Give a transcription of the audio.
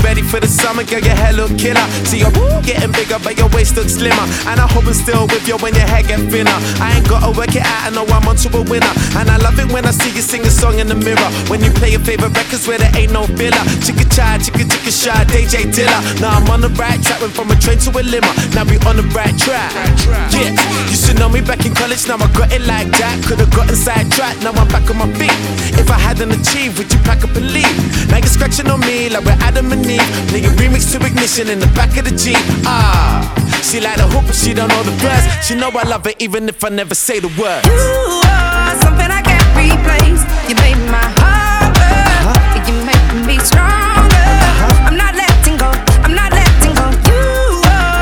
ready for the summer, girl, your hair look killer. See your getting bigger, but your waist looks slimmer. And I hope I'm still with you when your hair get thinner. I ain't gotta work it out, I know I'm onto a winner. And I love it when I see you sing a song in the mirror. When you play your favorite records where there ain't no filler. Chicka chai, chicka shy, DJ Dilla. Now I'm on the right track, went from a train to a limo. Now we on the right track. Yeah, you should know me back in college, now I got it like that. Could've gotten sidetracked, now I'm back on my feet. If I hadn't achieved, would you pack up and leave? Now you're scratching on me like we're Adam and Eve. Playing remix to Ignition in the back of the Jeep. She like the hoop, but she don't know the words. She know I love her even if I never say the words. You are something I can't replace. You made my